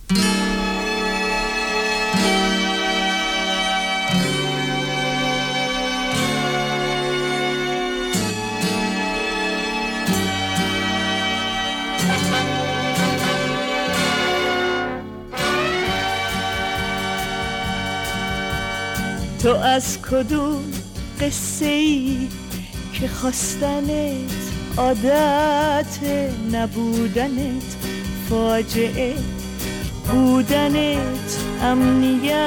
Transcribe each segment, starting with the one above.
تو از کدوم قصه ای که خواستنت عادت، نبودنت فاجعه، بودنت امنیته؟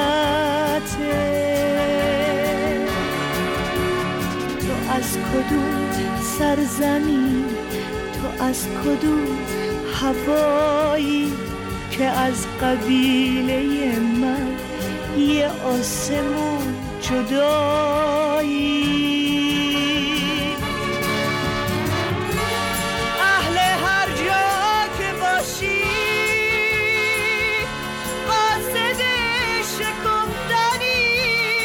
تو از کدوم سرزمین، تو از کدوم هوایی که از قبیله من یه آسمون جدایی؟ اهل هر جا که باشی قاصد شکفتنی،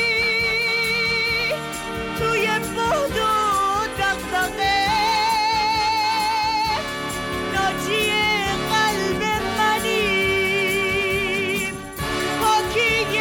توی بعد و دغدغه ناجی قلب منی. پاکی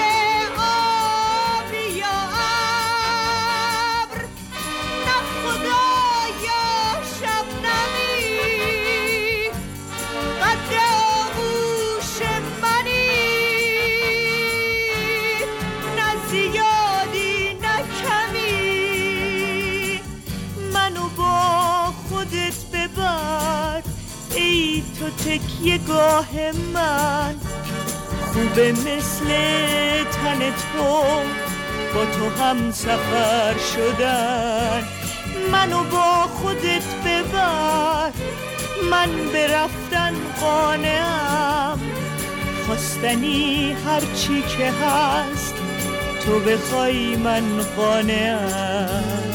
تو تکیه گاه من، خوبه مثل تن تو با تو هم سفر شدن. منو با خودت ببر، من به رفتن قانعم، خواستنی هرچی که هست تو بخوای من قانعم.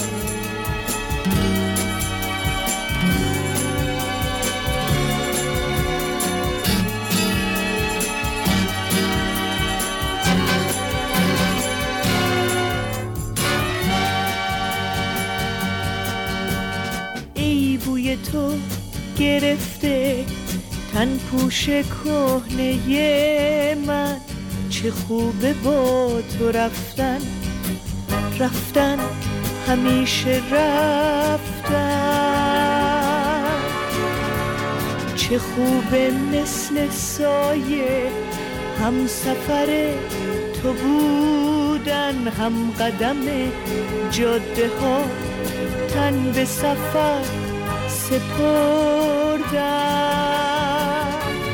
تو گرفته تن پوش کهنه من، چه خوبه با تو رفتن، رفتن همیشه رفتن. چه خوبه مثل سایه هم سفر تو بودن، هم قدم جاده ها تن به سفر سپردم.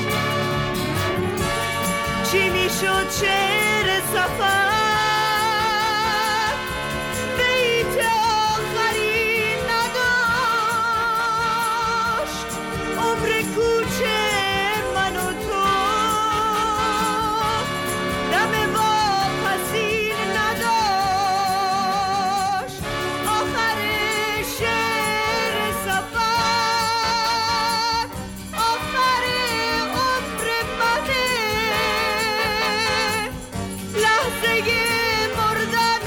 چی میشد شعر سفر بیت آخری نداشت، عمر کوچه من و تو دم واپسی نداشت. آخر شعر سفر آخر عمر منه، لحظه مردن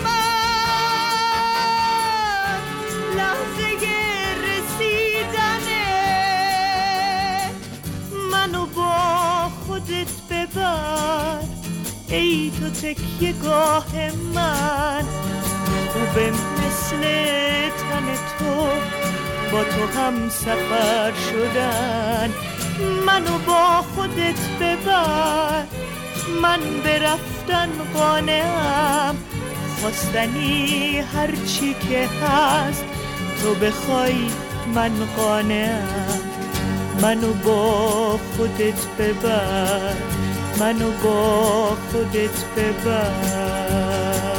من، لحظه رسیدنه. منو با خودت ببر ای تو تکیه گاه من، خوبه مثل تن تو با تو هم سفر شدن. منو با خودت ببر، من به رفتن قانعم، خواستنی هرچی که هست تو بخوای من قانعم. منو با خودت ببر، منو با خودت ببر.